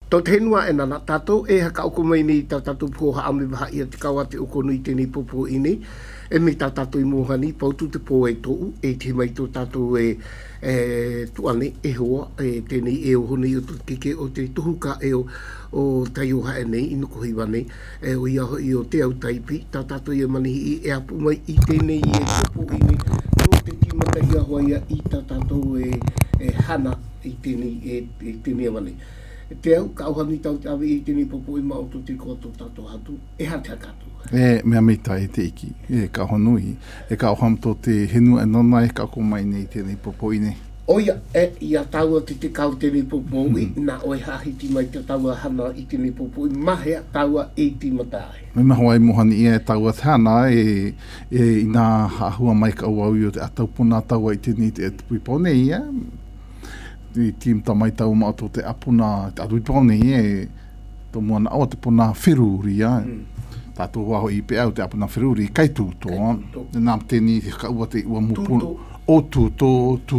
Tō te henua e nana tātou e haka oko mai ni tā tātou pōha ame waha ia te kawa te oko nui tēnei popo i nei. E me tā tātou i mohani, pautu te pō e tōu, e te mai tō tātou tuane e hoa, tēnei e o honi o tō keke o te tuhuka e o tai o hae nei, inuko hiwa nei, o ia hoi o te au taipi, tā tātou i manihi e apu mai i tēnei e popo i nei, no te timata ia hoa ia i tā tātou e hana i tēnei amane. Te au, ka auhani tau te awe i tēnei popo i mautu te koto tātou hatu, e hate hakatu. Mea mita e te iki, ka honui, ka auham tō te henua e nana e ka ako mai nei tēnei popo i nei. Oia, ia taua te kau tēnei popo i, nā oe hahiti mai te taua hana i tēnei popo i, mahea taua e timatai. Me maho ai mohani ia e taua te hana i nā hahua mai ka au i o te atau puna taua i tēnei te tuipone ia. I tim tamai tau maa tō te apuna, te atuipone ia tō moana awa te puna whiruri ia. Tātou waho i pe au te apuna whiruri, kai tūtō. Nām tēnei te kaua te ua mupuna. O tūtō,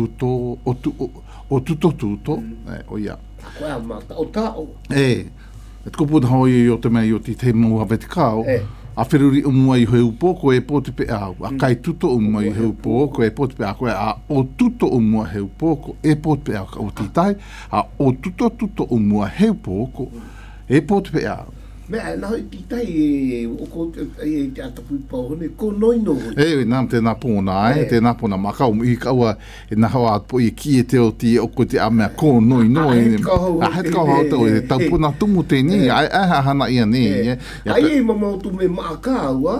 o tūtō, o ia. Koe a mata, o tāo. E tukopuna hoi i o te mea i o te mua vete kāo, a whiruri umua i heu pōko e pōte pe au, a kai tuto umua i heu pōko e pōte pe au, a o tuto umua heu pōko e pōte pe au ka o titai, a o tuto umua heu pōko e pōte pe au. Mea, nā hoi titai o ko te atapui pāhone, ko noino hoi. Nām tēnā pōna, tēnā pōna makau, i kaua e nā hawa atpo i ki e te o ti o ko te amea ko noino. A heti kahau. A heti kahau tau e tau pōna tumu tēni, a hana ia ni. Ai e mamautu me maakāua.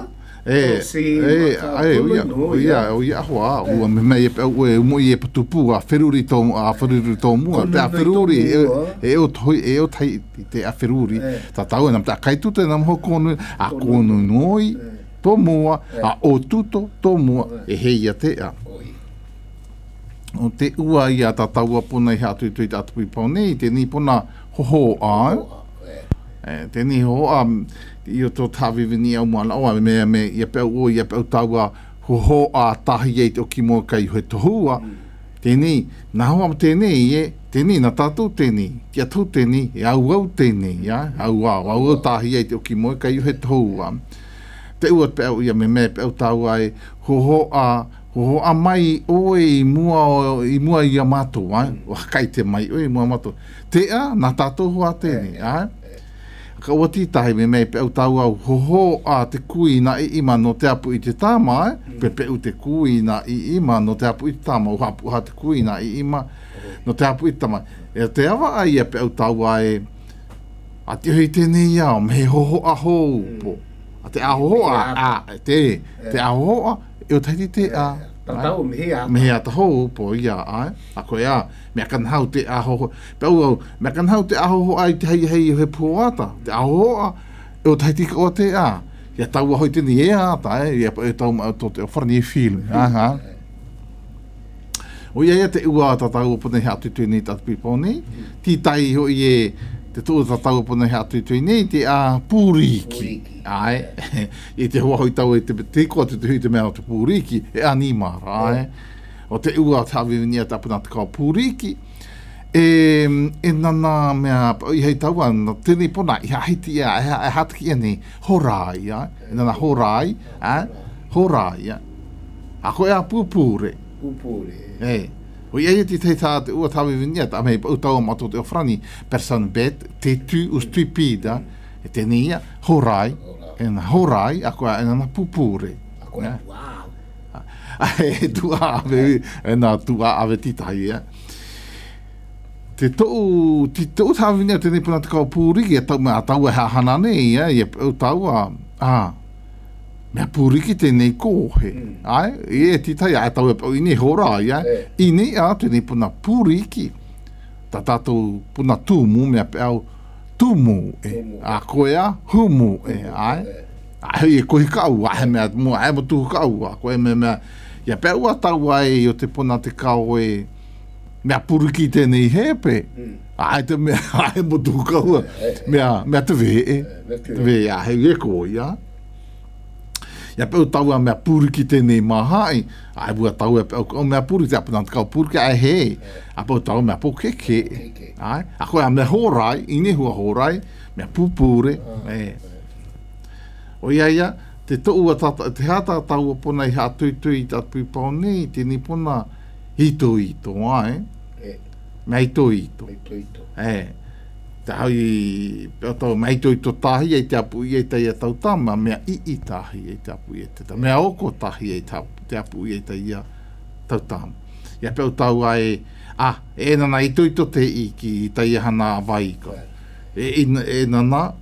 O ia hoa, ua me mei e mo i e patupu a whiruri tō mua, te a whiruri e o tai te a whiruri, ta tau e nam te a kaitute nam ho konu, a konu noi, tō mua, a o tuto tō mua, e heia te a. O te ua ia ta taua puna i hatu i tui tātupi paunei, te ni puna hoho ai, te ni hoho a, i o tō tāwiwini au moana oa, me ia pēu taua hoho a tahi e te o ki mua kai hoi tohua, tēnei, nā hoa tēnei, tēnei, nā tātou tēnei, kia tō tēnei, e au tēnei, au tahi e te o ki mua kai hoi tohua. Te ua pēu ia me pēu taua e hoho a mai oe i mua i a mātou, o kai te mai oe i mua mātou. Te a, nā tātou hoa tēnei, ka ua tītahi me mei pēu tau au hoho a te kui na i ima no te apu i te tāma, pēu te kui na i ima no te apu i te tāma, uha te kui na i ima no te apu i te tāma. E te awa ai a pēu tau ai, a te hoi tēnei au, me hoho a hōpo. A te a hoho te a hoho a, e o taiti te a. Tātau me hea. Me hea ta hōpo ia, a koe a. Mea kanhau te ahoho, pēu au, mea kanhau te ahoho ai te hei he puata, te ahoho a, e o taiti ka o te a, ia tau ahoi tēni e ata, ia tau tō te wharani e film, O ia te ua ta tau pone hea tutui nei tatu piponi, ti tai ho i e, te tō ta tau pone hea tutui nei, te a pūriki, i te hoa hoi tau e te koa te hui te mea o te pūriki, e animara, O te ua tāwiwinia tāpuna te kao pūriki, e nana mea, i hei taua, tēnei pona, i haiti ia, e hataki ia nei, horai, e nana horai, a koe a pūpūre. Pūpūre. O ia te tei te ua tāwiwinia, ta mei utaua mato te ofrani, person bet, te tu ustupida, e tēnei ia, horai, e nana horai, a koe a nana pūpūre. A koe, wow. E tua ave titahi, Te tōu tāwina tēnei puna te kau pūriki, e tau mea tau e hahana nei, e tau mea pūriki tēnei kōhe, e titahi, e tau e pau ini hora, ini tēnei puna pūriki, ta tātou puna tūmu, mea pēu tūmu, a koe humu, e kohi kau, he mea mua, e mo tūhu kau, koe mea, ia pēu a tau ai o te puna te kau e mea puriki tēnei hepe. Ai te mea, ai mo tūhu kau, mea te vee, te vee, hei e ko ia. ia pe o tau a mea puri ki tēnei mahai, ai bua tau e pe o mea puri te apuna te kau puri ki ai he, a pe o tau mea po keke, ai, a koe a mea horai, ine hua horai, mea pupure, o ia, te toua tata, te hata tau pona i ha tui ta pui pau nei, te ni pona hito, ai, mea hito, te hau peo tau mea hito tahi e te apu i e te ia tau tama, mea i tahi e te apu i e te tama, mea oko tahi e te apu i e te ia tau tama. Ia peo tau ai, e nana hito te iki i te ia hana avaika. E nana,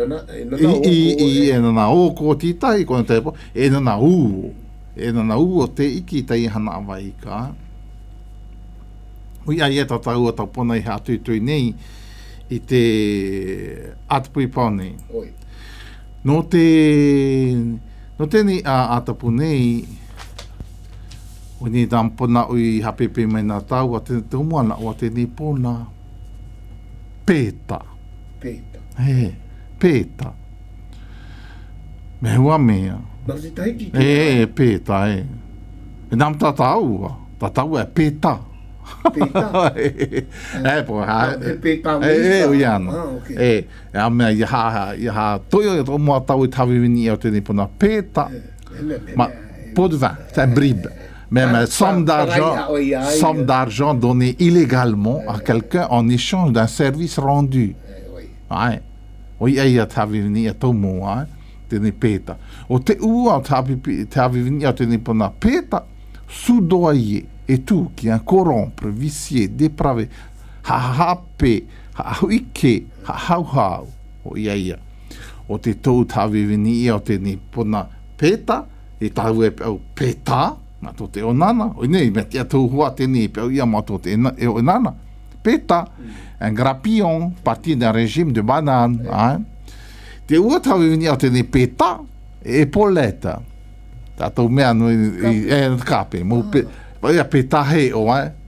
e nana oko ti tahi, kona te po, e nana o te iki i te ia hana avaika. Ui ai e tau a tau pona i ha tui nei, i te atapui paone. No te ni a atapu nei, o ni dampona ui hapepe mai nā tau, a te umuana o te ni pona pēta. Pēta. Me hua mea. Pēta, E nam tātau e pēta. Po ha o iana a mea i ha toio o moa tau i tawini o tēnei pona pēta ma pot de vin, c'est un bribe mais somme d'argent donné illégalement à quelqu'un en échange d'un service rendu o ia tawini a tau moa tēnei pēta o te ua tawini o tēnei pona pēta soudoyer et tout qui est corrompre, vicié, dépravé, hape, hauike, hauhau, o ia. O te tau tawini o te ni pona pēta, e tau e pēu pēta, na to te onana, o nei, me te atau hua te ni pēu ia ma to te onana. Pēta, un grappillon, parti d'un régime de banane. Te ua tawini o te ni pēta, e poleta. Tātou mea nui, e kape, mo pēta. Ia peta he o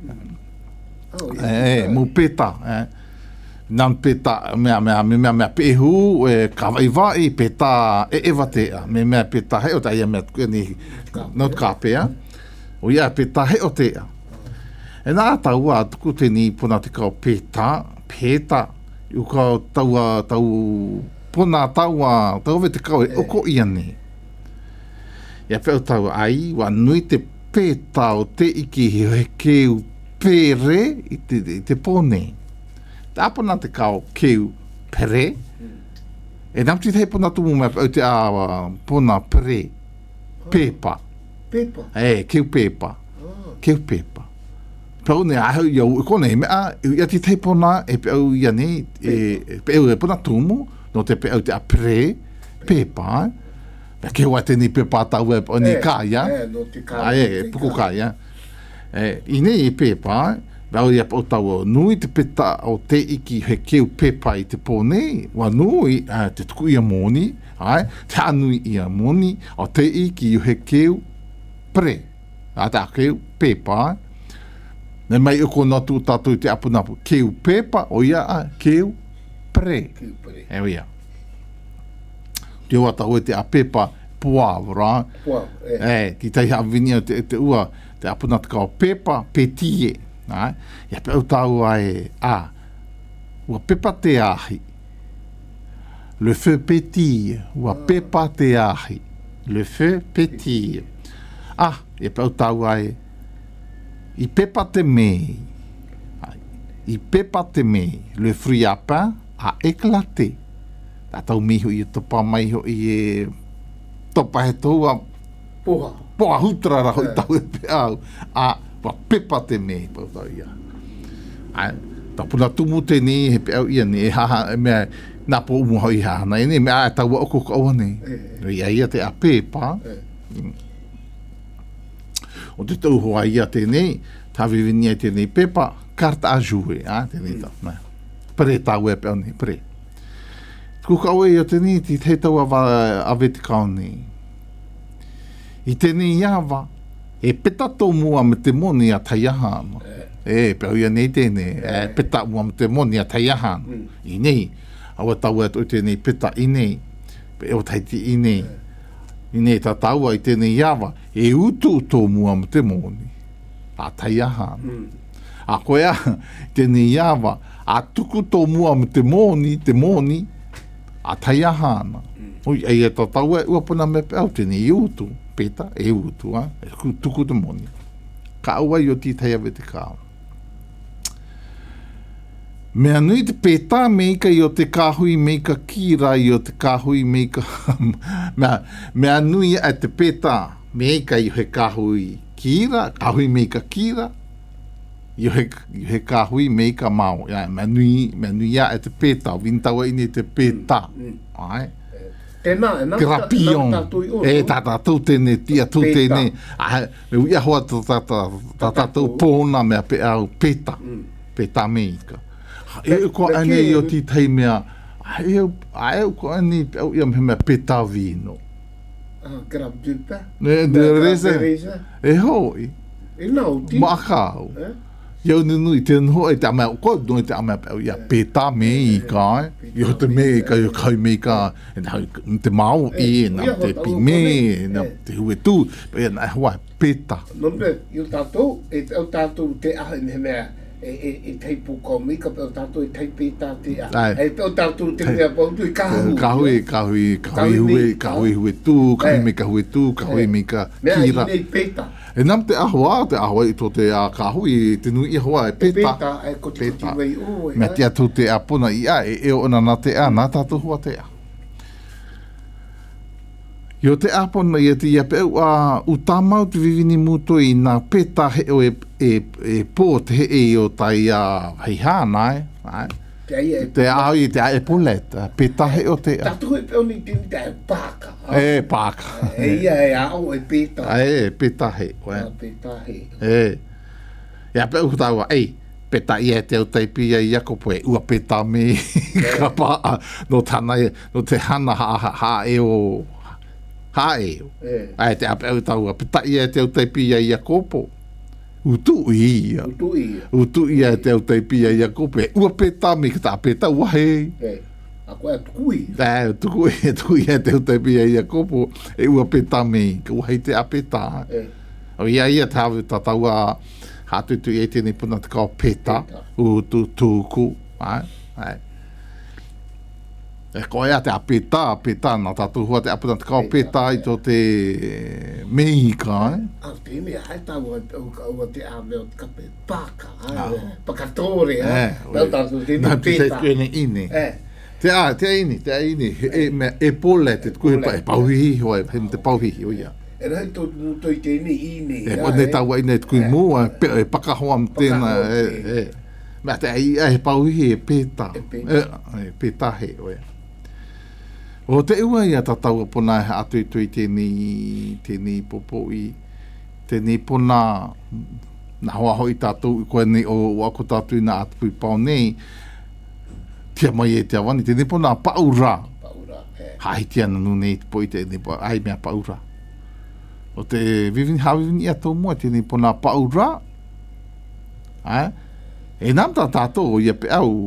mu peta nan peta mea pehu kawai peta evatea mea peta he o ta ia mea ni not kapea o ia peta he o tea e nā taua tuku te ni pona te kau peta u kau tau pona tau ve te kau e oko ia ne ia peo tau ai wa nui te pēta o te iki he keu pere i te pone. Te apona te kao keu pere, e namti te pona tumu mea au te awa pona pere, pepa. Keu pepa. Keu pepa. Pau ne ahau iau, kone e mea, ia ti te pona e pe au ia ne, pe au e pona tumu, no te pe au te a pere, pepa, ke wa te ni pepa tau e o ni kaya puku kaya ine i pepa vau ia po tau nui te peta o te iki he keu pepa i te pone wa nui te tuku ia moni te anui ia moni o te iki he keu pre ta keu pepa ne mai uko no tu tatu te apunapu keu pepa o ia keu pre e ia te ua tau te a pepa poavra. Ki tai hawini o te ua te apuna te kao pepa petie. Ia pe au tau ai ua pepa te ahi. Le feu pétille. Ua pepa te ahi. Le feu pétille. Ia pe au tau ai i pepa te mei. I pepa te mei. Le fruit à pain a éclaté. Tau miho i topa mai ho i topa he toua poa hutra ra hoi tau e pe au wa pepa te mei pau tau ia ta puna tumu te ni he pe au ia ni mea na po umu hoi hana ni mea tau oko kaua ni ia te a pepa o te tau hoa ia te ni ta vivinia te ni pepa karta a jue te ni tau pre tau e pe au ni pre Kukawe o te ni ti te tau a vetikau ni. I te ni iawa, e peta tō mua me te moni a taiahana. Pe au ia nei tēne, peta mua me te moni a taiahana. I nei, awa tau e te nei peta i nei, pe o taiti i nei. I ne tataua I tēnei iawa, e utu tō mua mo te mōni. A tai aha. A koe a, tēnei iawa, a tuku tō mua mo te mōni, a tai aha ana. Oi, e tataua e uapuna me pe au, tēnei utu, peta, e utu, e tuku te mōni. Ka aua I o ti tai ave te kāo. Mea nui te pētā meika I o te kāhui meika kīra I o te kāhui meika... mea nui e te pētā meika I o he kāhui kīra, kāhui meika kīra, I o he kāhui meika mao. Mea nui ia e te pētā, wintaua ini te pētā. Ai? Tēnā, Grapion. E tātou tēne, tia tū tēne. Me ui ahoa tātou pōna mea pe au pētā. Pētā meika. E ko ane I o ti tai mea, e ko ane au ia mea pētā vino. Grab dupa. Ne reza. E hoi. E nau ti. Makau. Iau nui te nho e te amea, ko nui te amea au ia pētā meika. Iau te meika, iau kai meika, te mau e, na te pime, na te hue tū, e na hoa pētā. Nombe, iau tātou, e tātou te aha me mea, e teipu komi, ka pēo tātou e teipi tā te a. E pēo tātou te mea pautu I kahui hue tū, kahui me ka hue tū, kahui me ka kira. Mea I nei pēta. E nam te ahoa I tō te kahui, te nui I ahoa e pēta. Pēta, e ko te wei o. Mea tia tū te a puna I a, e ona nā te a, nā tātou hua te a. Yo te apona I te ia pe u tāmau te vivini muto I nā pētā he o e pō te he I o tai a hei hānai. Te au I te a e poleta, pētā he o te a. Tātou e peoni tini te pāka. E pāka. E ia e au e pētā. E pētā he. Pētā he. Ia pe u tāua, pētā ia te au taipi ia I ako poe, ua pētā me ka paa no tānai, no te hana ha e o... Hae. Ai te ape au taua, pita ia te au taipia I a kopo. Utu ia. Utu ia te au taipia I a kopo. Ua peta me ka ta peta ua he. A koe a tukui. Tukui ia te au taipia I a kopo. E ua peta me ka ua hei te a peta. O ia tāwe tataua hatutu I tēnei puna te kao peta. Utu tūku. Ai. E koe a te a pētā, nā tātou hua te apuna te kao pētā I tō te meika, A te mea, hai tāua ua te a meo te kape pāka, pakatore, nā tātou te mea pētā. Te ine. Te ini, e pole te kuhe pa, e pauhihi hoa, he te pauhihi o ia. E rai tō mūto I tēne ine. E ne tāua ine te kuhe mua, e pakahoa m tēnā, mea te ai he pauhihi e pētā. E pētā he, oia. O te ua ia tatau pona he atu I tui tēnei popo I tēnei pona na hoa hoi tātou I koe nei o ako tātou I nā atu pau nei tia mai e te awani tēnei pona paura hai tia nanu nei po I tēnei po ai mea paura o te hawivini ia tō mua tēnei pona paura e nam tā tātou ia pe au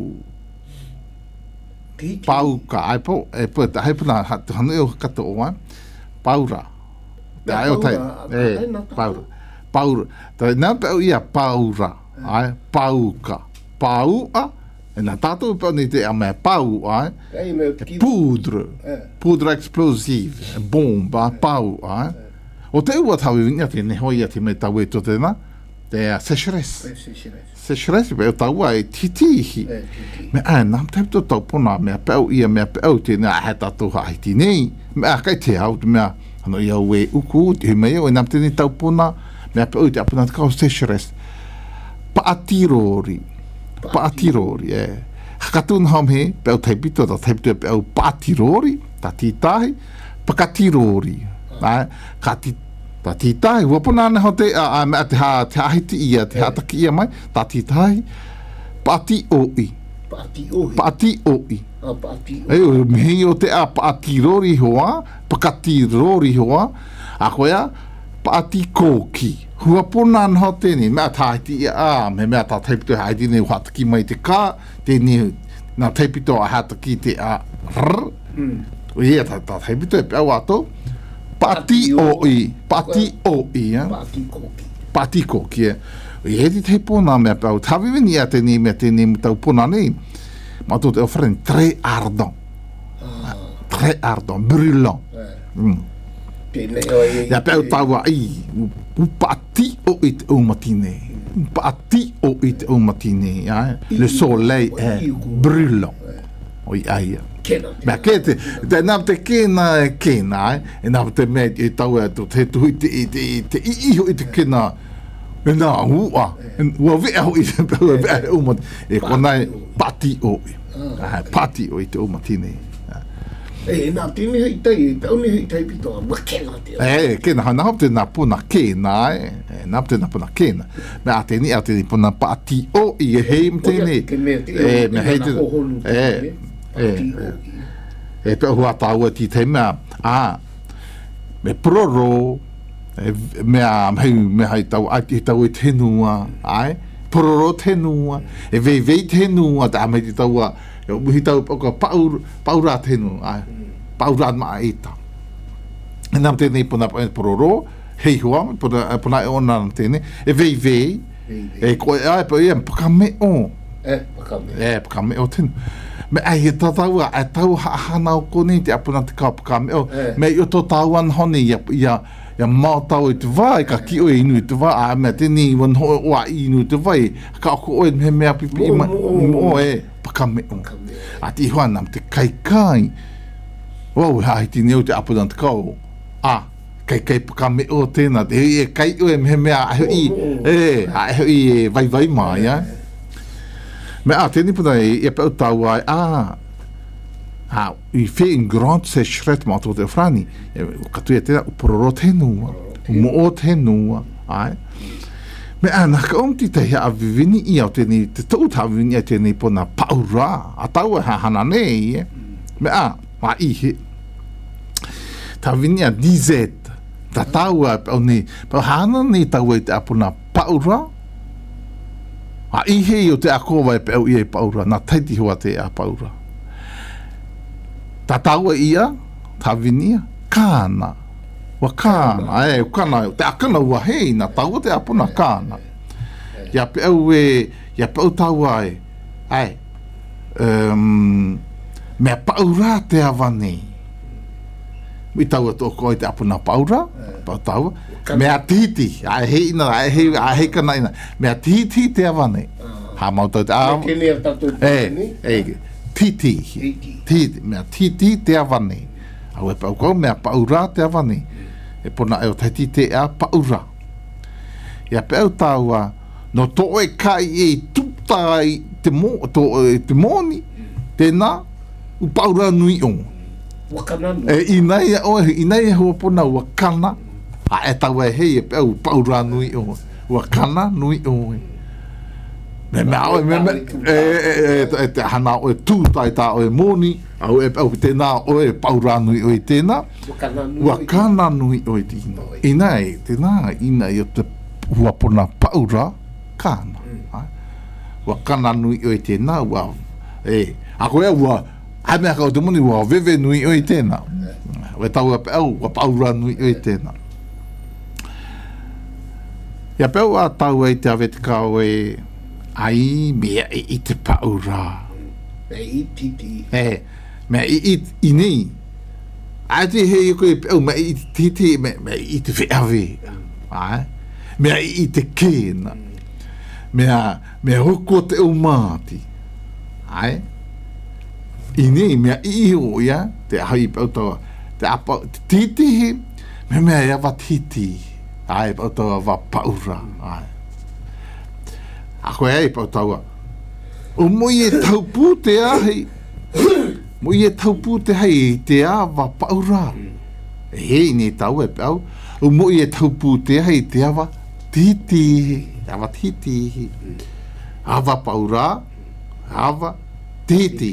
Pauka, ai po, e po, hai puna, hanu e o kato oa, paura. Ai o tai, paura. Paura. Tai nā pēo ia paura, ai, pauka. Paua, e nā tātou pēo ni te a mea pau, ai, poudre. Poudre explosive, bomba, pau, ai. O te ua tau I te ne hoi a te me tau e to tēnā, te sécheresse. Sécheresse, pēo taua e titihi. Me nām teipu tau pona, mea pēo ia, mea pēo tēnā, he tātou haiti nei. Mea kai te hau, mea, hano ia ue uku, te mea, e nām tēnei tau pona, mea pēo te apuna te kau sécheresse. Paatirori. Paatirori, Hakatun ham he, pēo teipito, ta teipu pēo paatirori, ta tītahi, pakatirori. Ta tītahi, wapuna ana ho te ahiti ia, te hataki ia mai, ta tītahi, paati oi. Paati oi. Mehi o te a paati rori hoa, pakati rori hoa, a koea, paati kōki. Wapuna ana ho tēni, mea ta ahiti ia, mea ta teipito haiti nei hataki mai te kā, tēni, nā teipito a hataki te a rrr. O ia, ta teipito e pēo ato, Pati o i. Pati o i. Pati koki. E di te pona mea pau. Tavi vini a teni mea teni tau pona nei. Ma tu te offren très ardent. Très ardent. Brûlant. Ia pau taua i. Pati o i te umatine. Pati o i te umatine. Le soleil est brûlant. Oi aia. Mea ke te nā te kena e kena, e nā te mea e tau e te tuhi te iho i te kena, e nā ua vea ho i te pēua vea e umat, e konai pati o i, pati o i te umatine. E nā tini hei tei, peuni hei tei pitoa, mua kena te o. Kena, nā te nā puna kena, nā te nā puna kena. Mea te ni puna pati o i e hei mtene. Mea hei te, e pe hua tāua ti te mea me proro mea hei tau ai tau e tenua proro tenua e vei tenua ta me ti taua e muhi tau poka paura tenua paura maa eita e nam tēnei puna proro hei hua puna e ona tēnei e vei e koe ai pa ia pakame o pakame o tenua me ai he tataua, e tau hana o koni te apuna te kapaka me o, me i o to tauan honi, ia mau tau i te vai, ka ki o inu i te vai, a mea teni wan ho o a inu i te vai, ka ako oe me mea pipi i mo e, paka me o. A ti hoana, te kai, wau hai ti neu te apuna te kau, kai paka me o tēnā, te hui e kai oe me mea, a hui e vai mai, me tēni puna e pau tau ai, i whi in grand se shret ma tō te frani, katu e tēnā, upororo tenua, mo o tenua, me nā ka omti te hea avivini i au tēni, te tau ta avivini i tēni puna paura, a tau e hana nei, me ma ihi, ta avivini a dizet, ta tau e pau nei, pau hana nei tau e te apuna paura, ihe i o te akowa e pēu i e paura, nā taiti hoa te a paura. Tā taua ia, tā vinia, kāna. Wa kāna, kāna, te akana ua hei, nā taua te apuna kāna. Ia pēu taua mea paura te awane. Mi taua tō koe te apuna paura, pau taua. Mea titi, hei kana ina, mea titi te awane. Ha mautau te awa. Me kene a tatu tēni. Titi, mea titi te awane. Au e pau kou, mea paura te awane. E pona e o taiti te a paura. Ia pēu taua, no tō e kai e tutai te moni, tēnā, u paura nui o. Wakana nui. Inai e hoa pona wakana. E tau e hei e pēu paura nui o. Wakana nui o. Me te hana o e tūtai tā o e moni, au e pēu tēnā o e paura nui o i tēnā. Wakana nui o i tīna. Inai, tēnā, inai o te huapona paura, kāna. Wakana nui o i tēnā, ako e ua, hai mea kau te moni, ua veve nui o i tēnā. E tau e pēu, ua paura nui o i tēnā. Ia pēu a tau e te awete kau e ai mea i te paura. Me i titi. Mea i nei. A te hei koe pēu, mea i titi, mea i te whiawe. Mea i te kēna. Mea hoko te umāti. I nei, mea i o ia, te ahai pēu taua, te apa, te titi, mea ia titi. Ai pau taua wa paura. Ako e pau taua. O moi e taupu te ahei. Moi e taupu te hei te a wa paura. E hei ne tau e pau. O moi e taupu te ahei te a wa titi. Awa titi. Awa paura. Awa titi.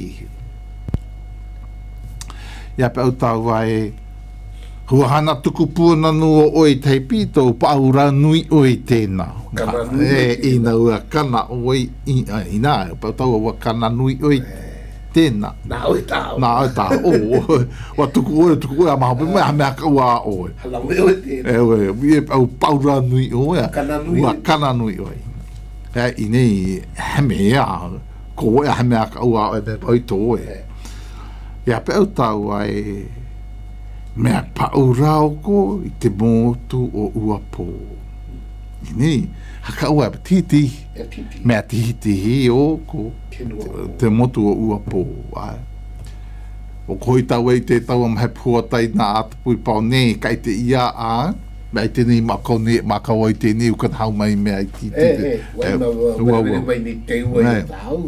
Ia pau taua e hua hana tuku puana nua oi tei pito, paura nui oi tēnā. Ina ua kana oi, ina, pau taua ua kana nui oi tēnā. Nā oi tāo. Nā oi tāo. Wa tuku oe, maha pe mea mea ka ua oe. Hala me oi tēnā. Ewe, au paura nui oe. Kana nui. Ua kana nui oe. I nei, hemea, ko oe hemea ka ua oe, me oi tō oe. Ia pe au tau ai, mea paurao ko i te motu o ua pō. I nei, haka ua titi. Mea titi o ko te motu o ua pō. O koi tau ei te tau am he puatai nā atapui pao nei, kai te ia a, mea te nei makau nei, makau ai te nei, ukan hau mai mea i titi. Wai ni te ua i tau.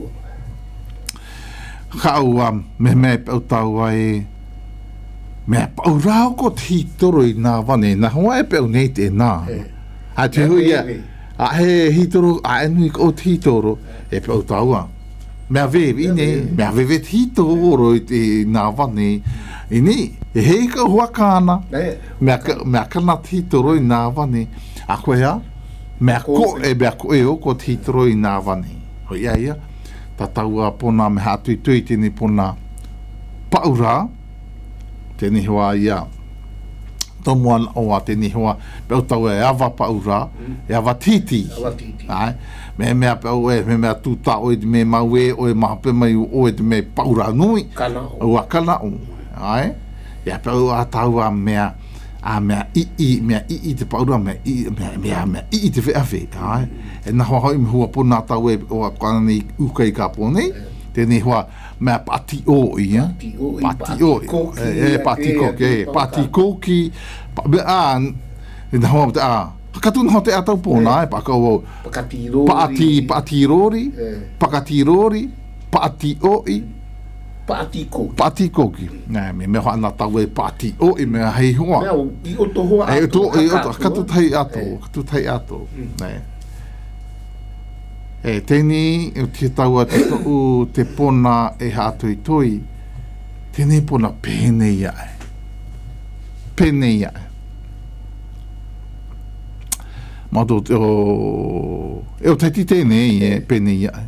Kau me mea pau tau ai, mea pau rao ko hitoro i nā wane, nā hoa e pau nei te nā. A te hui ia, a he hitoro, a enui ko hitoro, e pau tau a. Mea vewe, mea vewe hitoro i te nā wane, i ni, e hei ka hua kāna, mea kana hitoro i nā wane, a koe a, mea ko e o ko hitoro i nā wane. Hoi ia, ta taua pona me hātui tui tēnei pona paura, tēnei hoa ia, tomuan oa tēnei hoa, pēu tau e awa paura, e awa titi. Me mea pēu e, me mea tūta oe te me maue, oe maha pe mai oe te me paura nui. Ua kana o. Ia pēu a taua mea, mea i te paura, mea i te whiawhi. E na hoa hoi me hua pona tau e o kana nei ukai ka pōnei, tēnei hoa mea pati o ia. Pati o. Pati koki. Pati koki. E na hoa te a. Hakatuna ho te atau pōna e pakau au. Paati rori. Pakati rori. Paati oi. Paati koki. Nē, me hoa ana tau e paati oi mea hei hoa. Mea i oto hoa ato. I oto. Katutai ato. Nē. E tēnei, te taua te tau te pona e hātoi toi, tēnei pona pēnei ai. Pēnei ai. Mato e o taiti tēnei pēnei ai.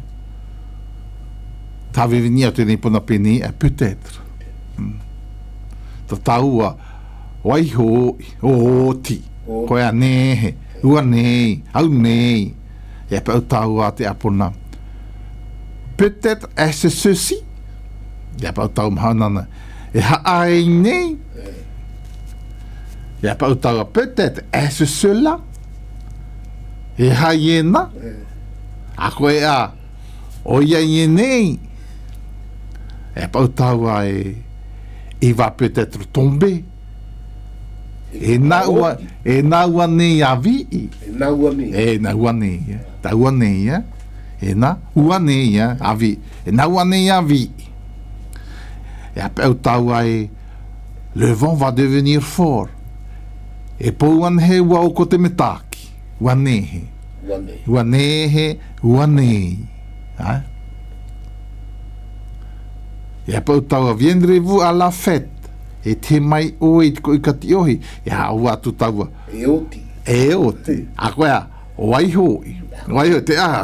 Tā vivinia tēnei pona pēnei ai, peut-être. Ta taua, waiho o oti, koe a nehe, ua nei, au nei, e pau tau a te apona. Peut-être est-ce ceci? E pau tau mahanana. E haai nei? E pau tau a peut-être est-ce cela? E haiena? A koe a o ia i nei? E pau tau a il va peut-être tomber. E naua nei a vi. E naua nei. Taua nei, e na ua nei, a vi. E naua nei a vi. E apeu taua e le vent va devenir fort. E pou anhe ua o ko te metaki. Ua nehe. Ua nei. E apeu taua viendrez-vous à la fête. E te mai oe ko i kati ohi. E haua tu taua. E oti. A koea. Waihoi, te aha.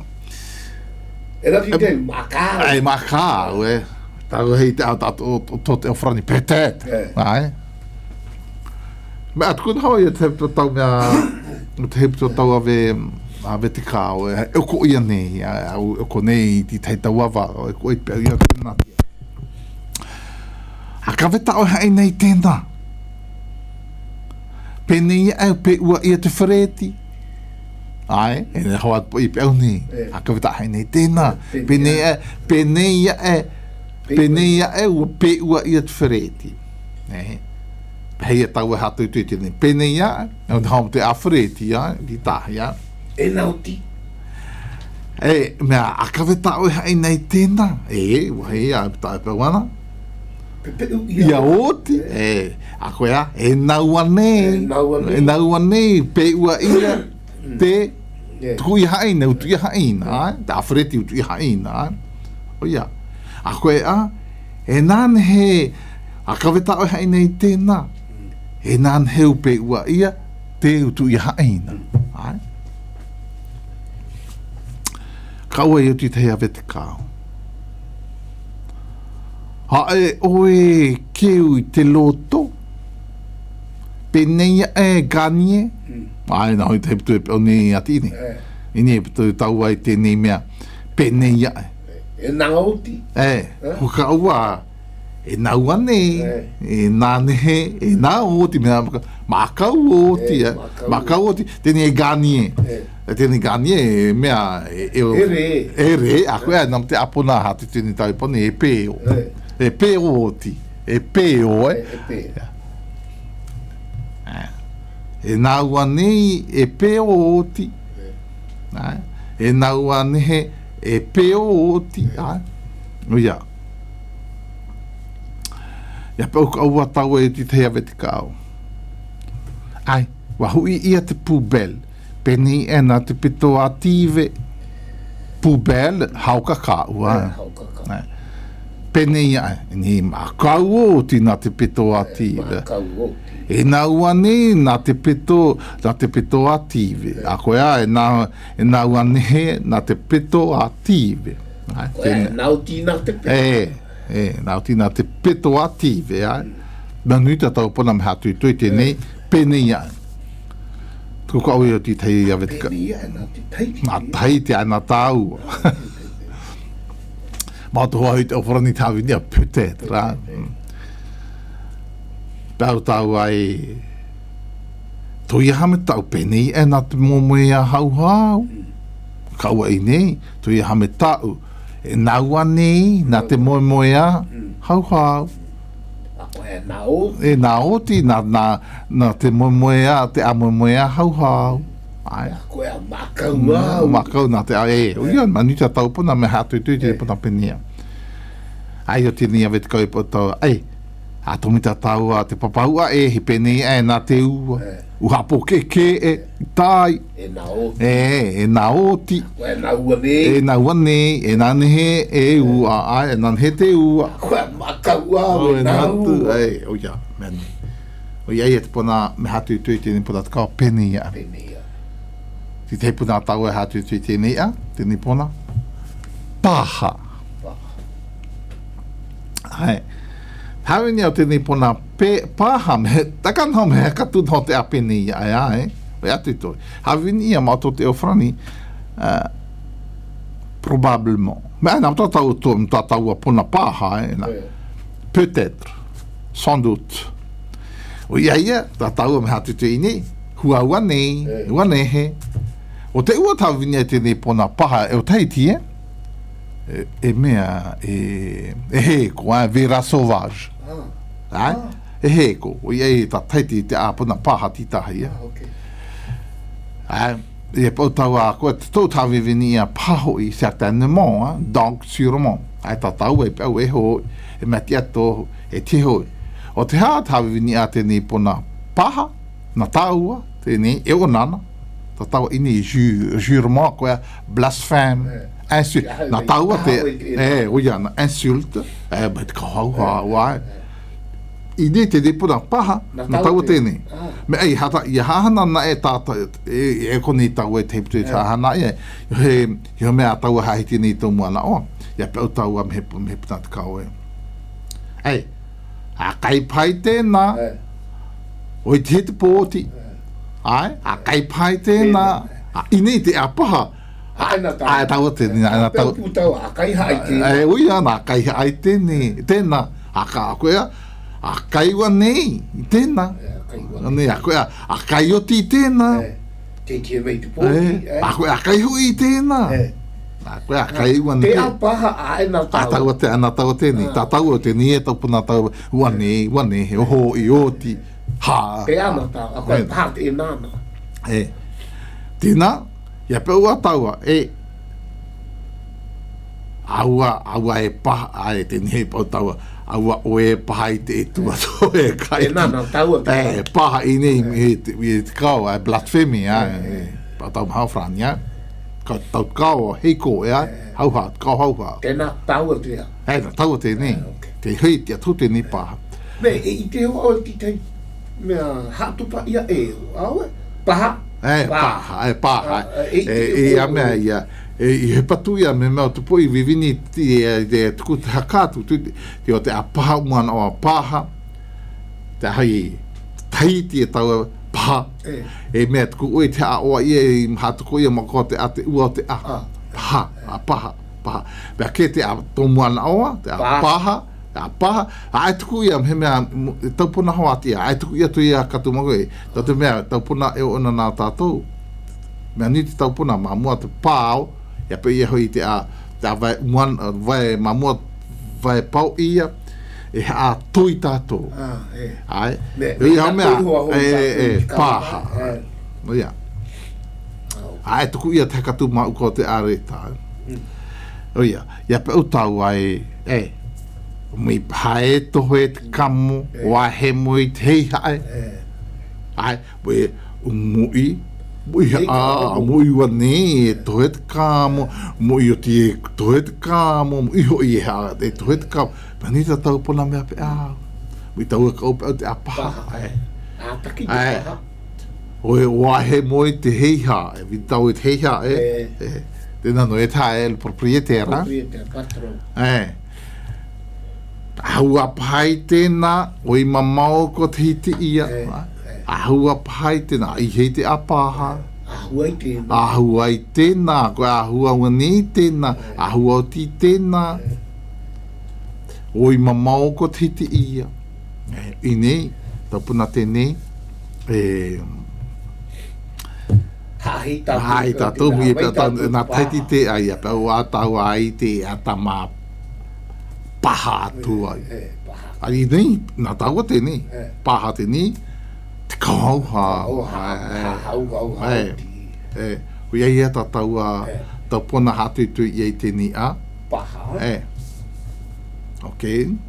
E rafi te maka. Ai maka, ue. Tau hei te au to te ofrani, peut-être. Ai. Me atukun hoi e te hepu tau mea, te hepu tau ave te kao, e ko ia nei, e ko nei ti tei tau awa, e ko i pēr ia tēnā. A ka veta o hei nei tēnā. Pēnei au pe ua ia te whareti. Ai, e ne hoa po i pēu nei. A ka veta hei nei tēnā. Pēnei e ua pe ua ia te whareti. Hei e tau e hatu i tui tēnei. Pēnei e, e hau te a whareti, di tahi, E nauti. E, mea, a ka veta o hei nei tēnā. E, hei a ta e pēu ana. Ia oti. E, a koea, e naua nei. E naua nei, pe ua ia. Te tuku i haina, utu i haina, te awhareti utu i haina. O ia. A koe a, e nāne he, a kaweta o haina i tēnā, e nāne he upe ua ia, te utu i haina. Kaua i utu i te hea vete kāo. Hae oe keu te loto. Penei ganie. Ai na hoi te heputu e ni atini. Ini heputu tau ai tēnei mea. Penei E nanga oti. Huka ua. E nau ane. E nānehe. E nā oti mea. Makau oti. Makau oti. Tēnei ganie. Tēnei ganie mea. E re. A koe nam te apona hati tēnei tau pone e pēo. E pēo oti. E pēo E pēo. E nau ane e pēo oti. E nau ane e pēo oti. Ia. Ia pau ka ua tau e ti te aweti kao. Ai, wahui ia te pubel. Peni e na te pito ative. Pubel hauka ka ua. Hauka ka. Peni ia. Ni makau oti na te pito ative. Makau oti. E nā uane nā te pito ative. A koe a e nā uane nā te pito ative. Nau tina te pito. Nau tina te pito ative. Nā nui tau pona me hatu i tui tēnei penei ai. Tuku au i o ti tei awetika. Penei ai nā te teiti. Nā teiti ai nā tāua. Mā tohua hui te oporani tāwini a putet, rā. Pau tau ai to ia hame tau penei e nā te momoe a hau hau. Kaua i nei, to ia hame tau e naua nei nā te momoe a hau hau. E nā oti. E nā oti nā te momoe a te a momoe a hau hau. Ai. Koe a makau au. Makau nā te a uia manuta tau puna me hatu i tui te puna penea. Ai o tini a vetikau i potau, a tomita tau a te papaua hi penei nā te ua. Uhapo ke e tai. E nā oti. E nā oti. E nā uane. E nā uane, e nā nehe e ua. E nā nehe te ua. Koe a makau au e nā ua. Oia, meni. Oia e te pona me hatu i tui tēnei pona te kawa penei a. Penei a. Ti te puna tau e hatu i tui tēnei a. Tēnei pona. Paha. Hai. Hawe ni au tēnei pona paha me, takan hau me katu no te apeni ai, e atu i toi. Hawe ni a mato te ofrani, probablement. Me ana mta tau a pona paha, peut-être, sans doute. O ia, ta tau me hatu te ini, hua wane he. O te ua tau vini a tēnei pona paha, e o teiti, e mea, e he, koa, vera sauvage. E he ko, o ia e ta taiti te apuna paha titahi. E pau tau a koe, te tau tawi vini a paho i certainement, donc sûrement. Ai ta tau e pau e ho, e mati ato, e te hoi. O te haa tawi vini a tēnei puna paha, na taua, tēnei, e o nana. Ta tau ini jurement, koe, blasphème. Na taua te, oia, na insulte, bet ka hau hau, I ne te puna paha, na taua tēnei. Me ei, ia hahana na e tāta, e koni tau e teiputu e tāhana e, he mea taua hahi tēnei tō mua na o, ia pēu taua me puna te kau e. Ei, a kai pai tēnā, oi te he te pōti, a kai pai tēnā, I ne te a paha, Ai tau tēnei, ai tau. Pēu pūtau, a kai hai tēnei. Uia, nā kai hai tēnei, tēnā, a ka koea, a kai wa nei, tēnā. Nei, a koea, a kai oti tēnā. Te tia mei te pōti. A koea, a kai hui tēnā. A koea, a kai wa nei. Te a paha a e nā tau. A tau tēnei, tā tau o tēnei e tau puna tau, wa nei, he oho I oti. Ha. Te ana tau, a koea paha te e nāna. Tēnā. Ia pēu a taua, aua e paha, e tēnei pau taua, aua o e paha I te etua tō e kai. E nāna taua te paha. Paha I nei, e te kau, blasphemy, pau tau mahau frani, tau kau, heiko, hau hat, kau hau hat. Tēnā taua te a. Nā taua tēnei, te hui, te atu tēnei paha. Me, I te hoa o ki te, mea, hatupa ia e, aue, paha. Paha. A mea ia, I he patu ia me mea tupo I vivini te tuku te hakatu te o te apaha umana o apaha te hai tahiti e tau paha e mea tuku ui te a oa ia I mhatuko ia mako te a te ua te a paha apaha paha mea ke te a tomuana oa te a paha a paha a tuku ia me mea taupuna hoa ati a tuku ia tu ia katu mago e te mea taupuna e ona nā tātou mea ni te taupuna ma mua te pāo ia pe ia hoi te a vai umuana vai ma mua vai pau ia e a tui tātou ai e hau mea paha ia ai tuku ia te katu ma uko te areta ia ia pe utau ai mi pae toho e te kamo wa he moi te heihae ai we umui mui a mui wa ne to et kamo mui o ti to et kamo mui ho I ha de to et kamo panita tau pona me pe a mui tau ka op te apa a taki ha o wa he moi te heiha vi tau et heiha de na no eta el proprietaire patron ahua pai tēnā, o I mamau ko te hiti ia. Ahua pai tēnā, I hei te apaha. Ahua I tēnā. Ahua I tēnā, koe ahua wani tēnā, ahua o ti tēnā. O I mamau ko te hiti ia. I nei, taupuna tēnei. Hahi tātou. Hahi tātou, nā taiti te aia, pau ātau ai te atama paha tu ai. Ai nei, nā taua tēnei, paha tēnei, te kauha. Hau. Ui ai ata taua, tau pona hatu tu I tēnei a. Paha. Ok.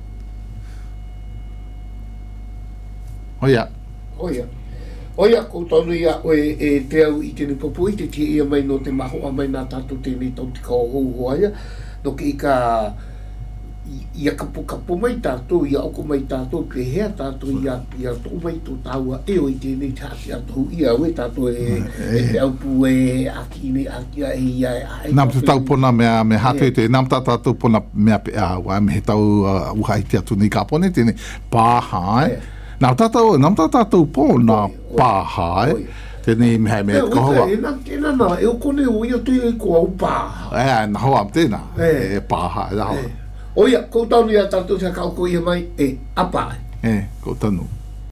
Oia. Oia, ko tonu ia oe te au I tēnei popo I te tia ia mai no te maho a mai nā tātou tēnei tau te kao hou hoaia. No ke I ka ia kapo mai tātou, ia oko mai tātou, pe hea tātou ia tō mai tō tāua e o I tēnei tāti atou ia oe tātou te aupu aki a ia e Nām te tau pona me hatu te, nām tā tātou pona mea pe a wai, me he tau uhai te atu ni ka pone tēnei pāhai. Nām tā tātou pona pāhai. Tēnei mehai mea kohoa. Tēnā nā, e o kone o ia tui e ko au pāha. Nā hoa am tēnā, pāhai, nā hoa. Oia, kou taunu ia tātou te kauko ia mai, apa ai. Kou tanu.